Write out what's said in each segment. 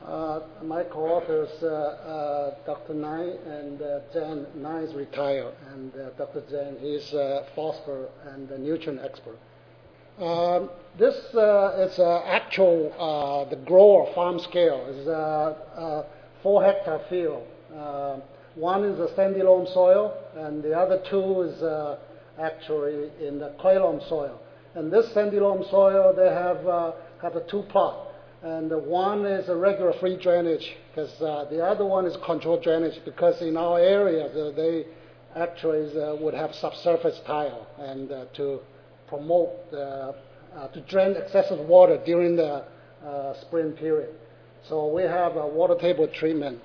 My co-authors, Dr. Nai and Zhang. Nai is retired, and Dr. Zhang is a phosphor and a nutrient expert. This is actual, the grower farm scale is a 4-hectare field. One is a sandy loam soil, and the other two is actually in the clay loam soil. And this sandy loam soil, they have a 2 plot. And one is a regular free drainage, because the other one is controlled drainage, because in our area, they actually would have subsurface tile, and to promote, to drain excessive water during the spring period. So we have a water table treatment.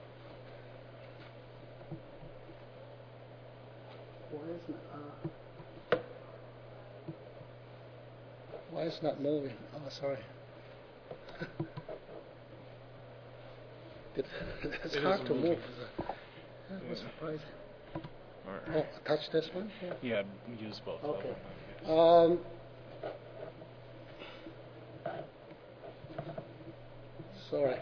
Why is not moving? Oh, sorry. It's hard to move. I was surprised. Oh, touch this one? Yeah, use both. Okay. Sorry.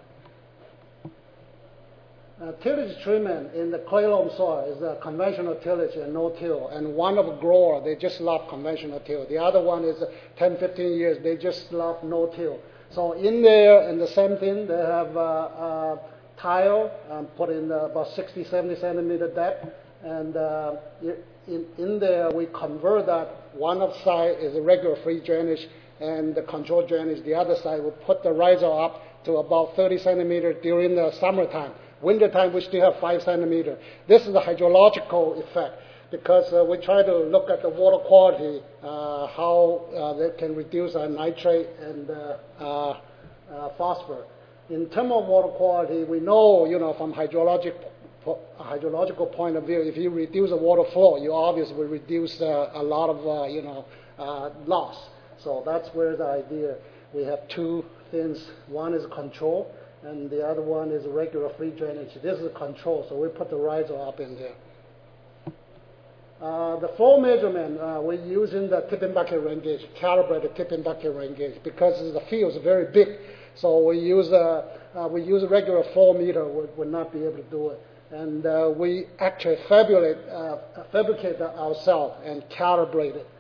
Tillage treatment in the clay loam soil is a conventional tillage and no-till. And one of the grower, they just love conventional till. The other one is 10, 15 years, they just love no-till. So in there, and the same thing, they have tile put in about 60, 70 centimeter depth. And in there, we convert that. One of side is a regular free drainage and the controlled drainage. The other side, we put the riser up to about 30 centimeter during the summertime. Wintertime, we still have 5 centimeter. This is the hydrological effect, because we try to look at the water quality, how they can reduce nitrate and phosphorus. In terms of water quality, we know, from hydrological point of view, if you reduce the water flow, you obviously will reduce a lot of, loss. So that's where the idea. We have two things. One is control, and the other one is regular free drainage. This is control, so we put the riser up in there. The flow measurement, we're using the tipping bucket rain gauge, calibrated tipping bucket rain gauge, because the field is very big. So we use a regular flow meter, would not be able to do it. And we actually fabricate ourselves and calibrate it.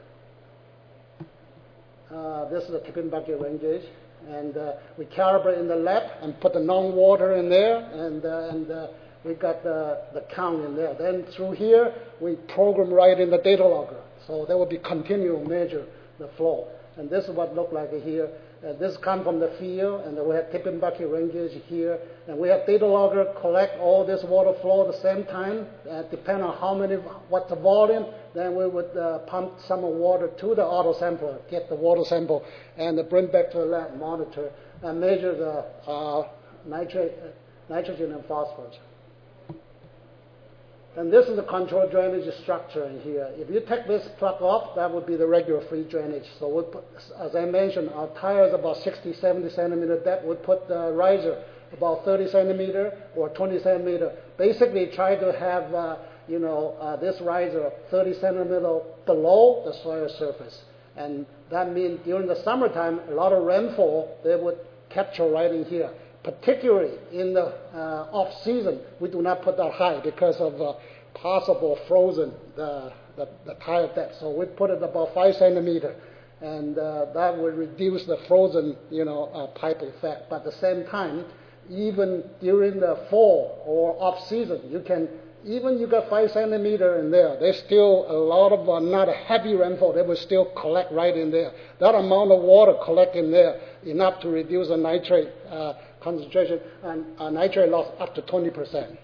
This is a tipping bucket rain gauge. And we calibrate in the lab and put the non-water in there, and we got the count in there. Then through here, we program right in the data logger. So there will be continual measure the flow. And this is what it look like here. This comes from the field, and then we have tipping bucket rain gauge here. And we have data logger collect all this water flow at the same time, depending on what's the volume. Then we would pump some water to the auto sampler, get the water sample, and bring back to the lab, monitor, and measure the nitrogen and phosphorus. And this is the control drainage structure in here. If you take this plug off, that would be the regular free drainage. So we put, as I mentioned, our tire is about 60, 70 centimeter depth. We put the riser about 30 centimeter or 20 centimeter. Basically, try to have this riser 30 centimeter below the soil surface. And that means during the summertime, a lot of rainfall, they would capture right in here. Particularly in the off-season, we do not put that high because of possible frozen, the tile depth. So we put it about 5 centimeter, and that will reduce the frozen, pipe effect. But at the same time, even during the fall or off-season, you got 5 centimeter in there, there's still a lot of not a heavy rainfall. They will still collect right in there. That amount of water collect in there enough to reduce the nitrate concentration and nitrate loss up to 20%.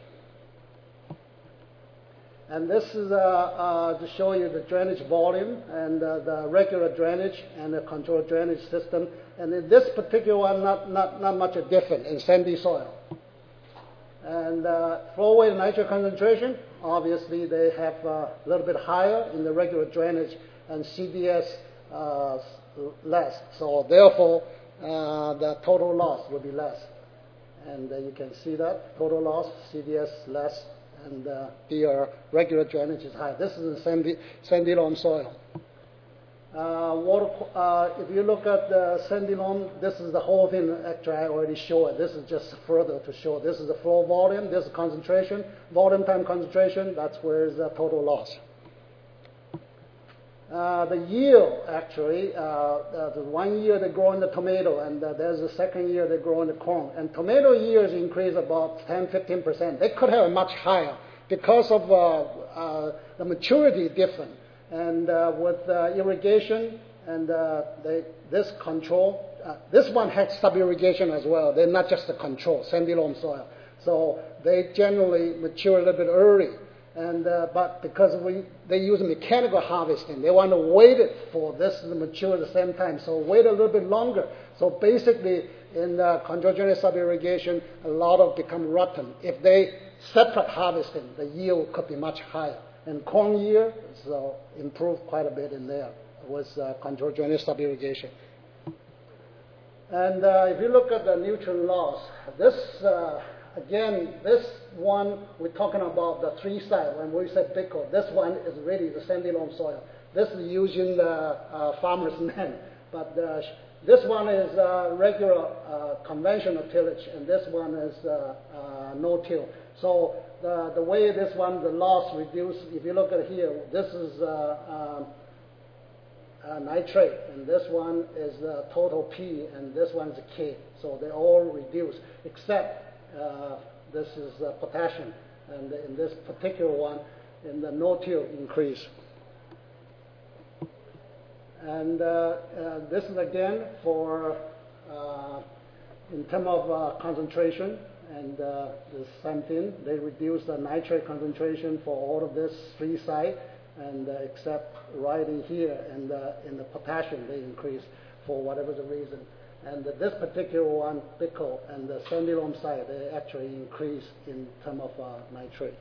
And this is to show you the drainage volume and the regular drainage and the controlled drainage system. And in this particular one, not much different in sandy soil. And flow rate and nitrate concentration, obviously they have a little bit higher in the regular drainage, and CDS less. So therefore, the total loss will be less. And you can see that total loss, CDS less, and the regular drainage is high. This is a sandy loam soil. If you look at the sandy loam, this is the whole thing. Actually, I already showed it. This is just further to show. This is the flow volume. This is concentration. Volume time concentration. That's where is the total loss. The yield, actually, the 1 year they grow in the tomato, and there's the second year they grow in the corn. And tomato yields increase about 10-15%. They could have a much higher because of the maturity different. And with irrigation and this control, this one had sub-irrigation as well. They're not just the control, sandy loam soil. So they generally mature a little bit early. And but because they use mechanical harvesting, they want to wait it for this to mature at the same time. So wait a little bit longer. So basically, in control drainage sub-irrigation, a lot of become rotten. If they separate harvesting, the yield could be much higher. And corn yield so improved quite a bit in there with control drainage sub-irrigation. And if you look at the nutrient loss, this again, this one we're talking about the three side. When we said Bickle, this one is really the sandy loam soil. This is using the farmer's land, but this one is regular conventional tillage, and this one is no-till. So the way this one, the loss reduced, if you look at here, this is nitrate, and this one is total P, and this one is K. So they all reduce, except this is potassium, and in this particular one, in the no-till increase. And this is again for in terms of concentration, and the same thing. They reduce the nitrate concentration for all of this three site, and except right in here, and in the potassium they increase for whatever the reason. And this particular one, Bickle, and the sandy loam site, they actually increase in terms of nitrate.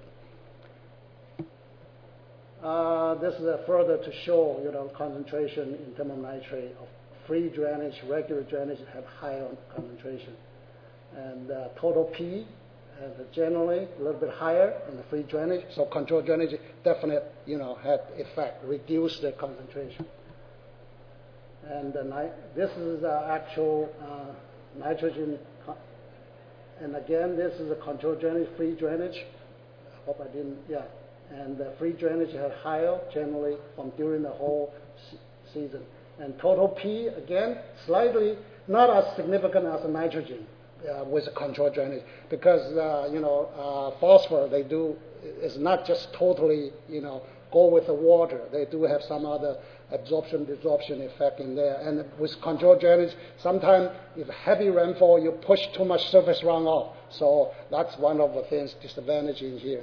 This is further to show, concentration in terms of nitrate. Of free drainage, regular drainage have higher concentration. And total P, generally a little bit higher in the free drainage. So controlled drainage definitely, had effect, reduce the concentration. And this is actual nitrogen. And again, this is a controlled drainage, free drainage. I hope I didn't, yeah. And the free drainage had higher generally from during the whole season. And total P, again, slightly not as significant as the nitrogen with the controlled drainage, because, phosphor, they do, is not just totally, go with the water. They do have some other absorption, desorption effect in there. And with controlled drainage, sometimes if heavy rainfall, you push too much surface runoff. So that's one of the things, disadvantage in here.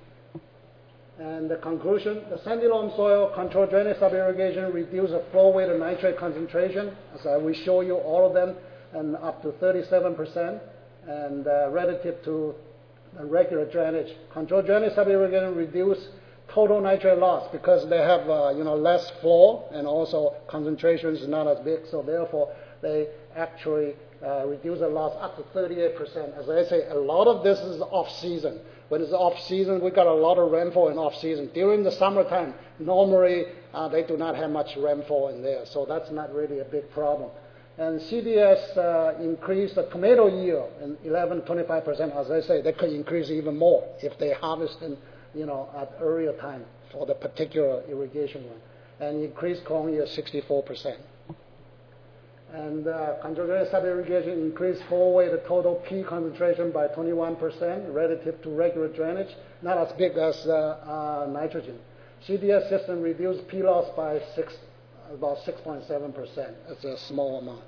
And the conclusion, the sandy loam soil controlled drainage sub-irrigation reduce the flow weight and nitrate concentration, as I will show you all of them, and up to 37%, and relative to the regular drainage. Controlled drainage sub-irrigation reduce total nitrate loss because they have less flow, and also concentration is not as big, so therefore they actually reduce the loss up to 38%. As I say, a lot of this is off-season. When it's off-season, we got a lot of rainfall in off-season. During the summertime, normally they do not have much rainfall in there, so that's not really a big problem. And CDS increased the tomato yield in 11-25%. As I say, they could increase even more if they harvest in, at earlier time for the particular irrigation one. And increased corn yield 64%. And controlled drainage sub-irrigation increased flow weight, the total P concentration by 21% relative to regular drainage, not as big as nitrogen. CDS system reduced P loss by about 6.7%. That's a small amount.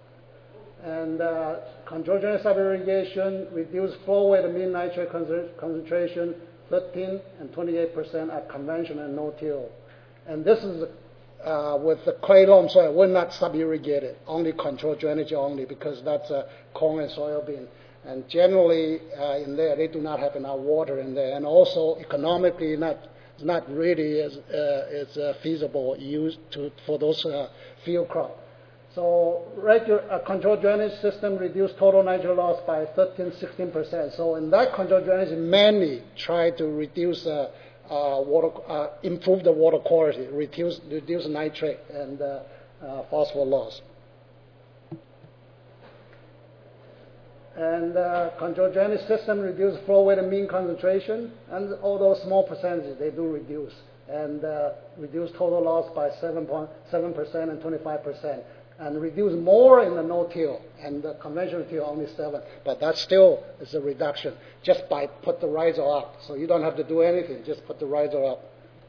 And controlled drainage sub-irrigation reduced flow weight and mean nitrate concentration 13 and 28% at conventional and no-till. And this is with the clay loam soil, we're not sub-irrigated, only controlled drainage only, because that's corn and soybean. And generally in there, they do not have enough water in there, and also economically not really as feasible used for those field crop. So regular controlled drainage system reduced total nitrogen loss by 13-16%. So in that controlled drainage, mainly try to reduce improve the water quality, reduce nitrate and phosphorus loss. And control drainage system reduce flow rate and mean concentration, and all those small percentages, they do reduce. And reduce total loss by 7.7% and 25%. And reduce more in the no-till, and the conventional till only 7. But that still is a reduction just by put the riser up. So you don't have to do anything, just put the riser up.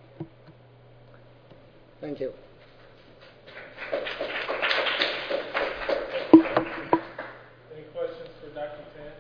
Thank you. Any questions for Dr. Tan?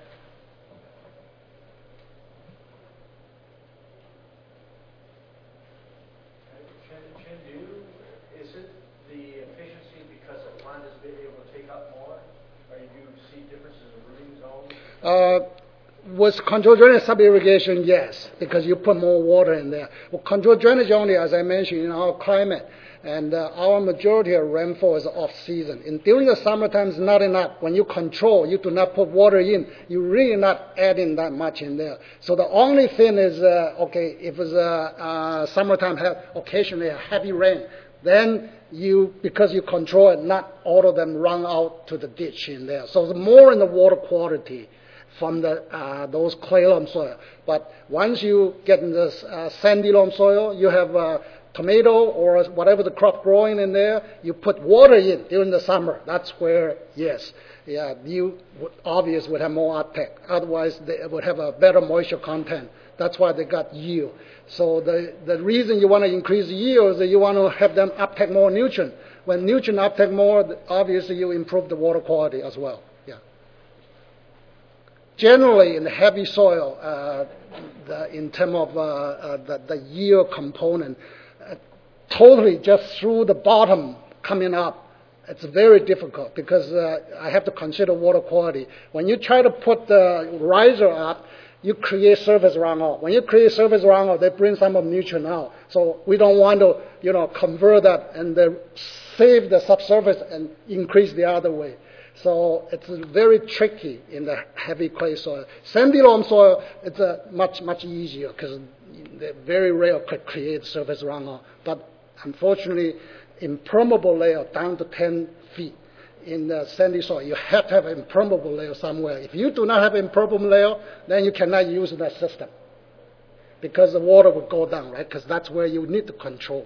Is it the efficiency because the plant is able to take up more, or do you see differences in rooting zones? With control drainage sub-irrigation, yes, because you put more water in there. Well, control drainage only, as I mentioned, in our climate, and our majority of rainfall is off-season. And during the summertime, it's not enough. When you control, you do not put water in. You're really not adding that much in there. So the only thing is, okay, if it's summertime, occasionally a heavy rain, then because you control it, not all of them run out to the ditch in there. So it's more in the water quality from those clay loam soil. But once you get in this sandy loam soil, you have tomato or whatever the crop growing in there, you put water in during the summer. That's where, yes, yeah, you would have more uptake. Otherwise, they would have a better moisture content. That's why they got yield. So the reason you want to increase yield is that you want to have them uptake more nutrient. When nutrient uptake more, obviously you improve the water quality as well. Yeah. Generally, in the heavy soil, in terms of the yield component, totally just through the bottom coming up, it's very difficult because I have to consider water quality. When you try to put the riser up, you create surface runoff. When you create surface runoff, they bring some of nutrient out. So we don't want to, convert that and save the subsurface and increase the other way. So it's very tricky in the heavy clay soil. Sandy loam soil, it's much easier because they very rare could create surface runoff. But unfortunately, impermeable layer down to 10 feet in the sandy soil, you have to have an impermeable layer somewhere. If you do not have an impermeable layer, then you cannot use that system because the water will go down, right? Because that's where you need to control.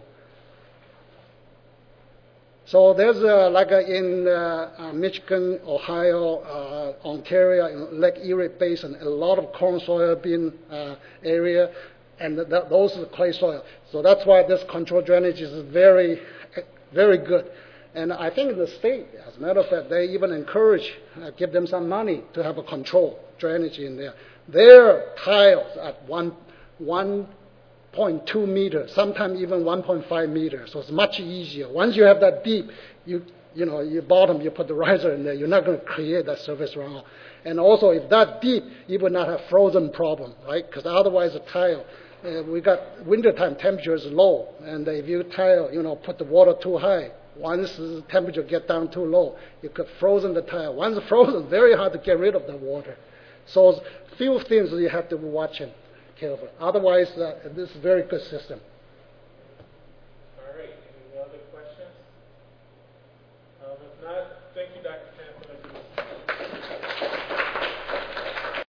So there's in Michigan, Ohio, Ontario, in Lake Erie Basin, a lot of corn soybean area, and those are the clay soil. So that's why this control drainage is very, very good. And I think in the state, as a matter of fact, they even encourage, give them some money to have a control drainage in there. Their tiles at 1.2 meters, sometimes even 1.5 meters. So it's much easier. Once you have that deep, you bottom, you put the riser in there, you're not going to create that surface runoff. And also, if that deep, you would not have frozen problem, right? Because otherwise, a tile, we got wintertime temperature is low, and if you tile, put the water too high, once the temperature get down too low, you could frozen the tile. Once it's frozen, very hard to get rid of the water. So few things you have to be watching carefully. Otherwise, this is a very good system.